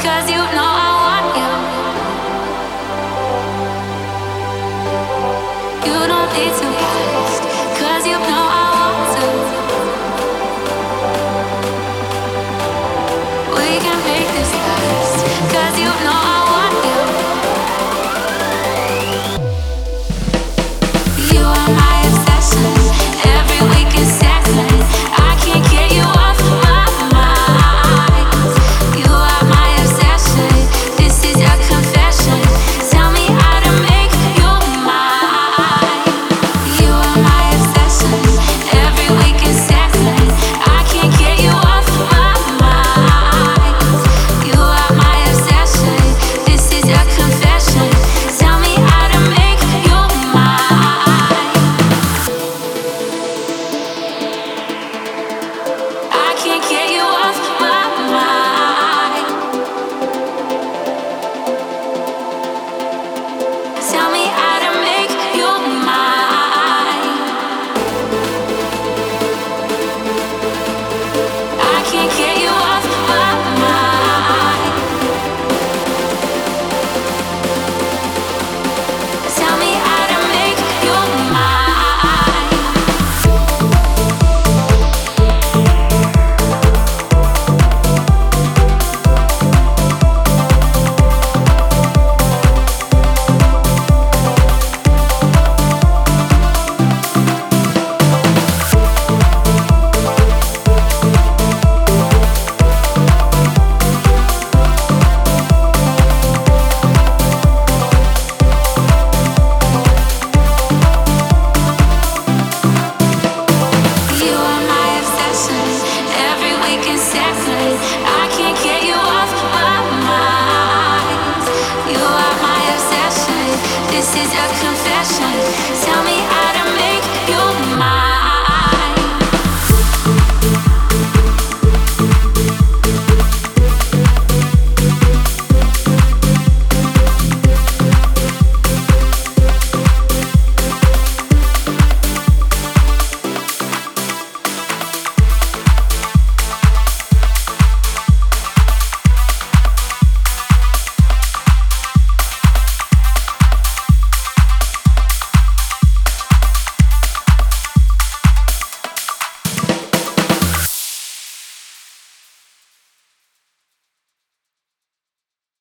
'cause you know I want you. You don't need to ask, 'cause you know I want to. We can make this last, 'cause you know I want you. You are my obsession, every week is second. I can't get you off my mind. You are my obsession, this is a confession. Tell me how to make you mine. You are my obsession, every week is second. I can't get you off my mind. You are my obsession, this is a confession. Tell me how to make you mine. I can't get you off my mind. Tell me how to make you mine. I can't get you off my mind. Tell me how to make you mine. You are my obsession, every week and second. I can't get you off my mind. You are my obsession, this is a confession. Tell me